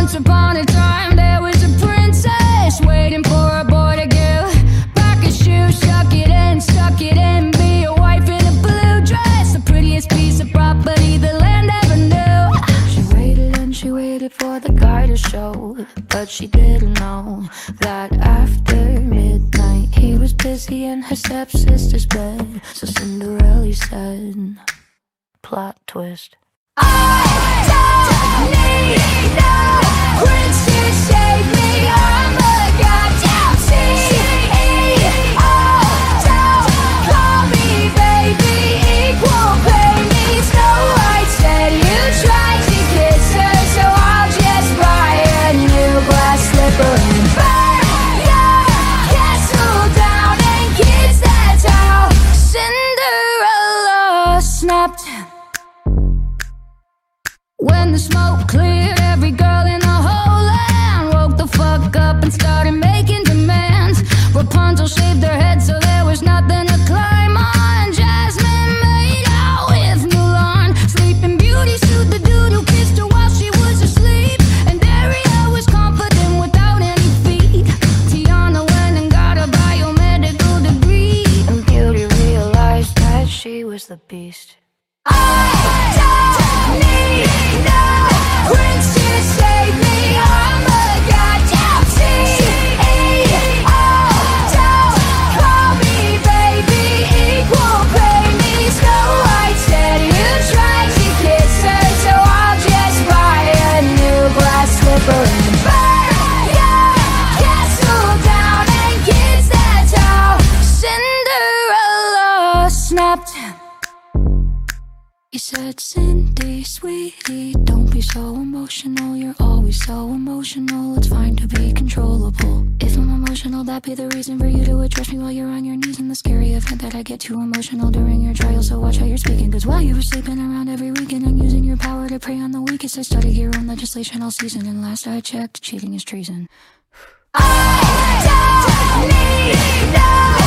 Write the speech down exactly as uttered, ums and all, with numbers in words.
Once upon a time there was a princess waiting for a boy to give back a shoe, suck it in, stuck it in, be a wife in a blue dress, the prettiest piece of property the land ever knew. She waited and she waited for the guy to show, but she didn't know that after midnight he was busy in her stepsister's bed. So Cinderella said, plot twist, I don't need no prince to save me. I'm a goddamn C E O. Don't call me baby, equal pay me. Snow White said you tried to kiss her, so I'll just buy a new glass slipper and burn your castle down. And kids, that's how Cinderella snapped. When the smoke cleared, every girl in the whole land woke the fuck up and started making demands. Rapunzel shaved her head so there was nothing to climb on. Jasmine made out with Mulan. Sleeping Beauty sued the dude who kissed her while she was asleep. And Ariel was confident without any feet. Tiana went and got a biomedical degree. And Beauty realized that she was the beast. I don't need no prince to save me. I'm a goddamn C E O. Don't call me baby, equal pay me. Snow White said you tried to kiss her, so I'll just buy a new glass slipper and burn your castle down. And kids, that's how Cinderella snapped. He said, Cindy, sweetie, don't be so emotional. You're always so emotional. It's fine to be controllable. If I'm emotional, that'd be the reason for you to address me while you're on your knees. And the scary event that I get too emotional during your trial. So watch how you're speaking, cause while you were sleeping around every weekend and using your power to prey on the weakest, I started your own legislation all season. And last I checked, cheating is treason. I don't need no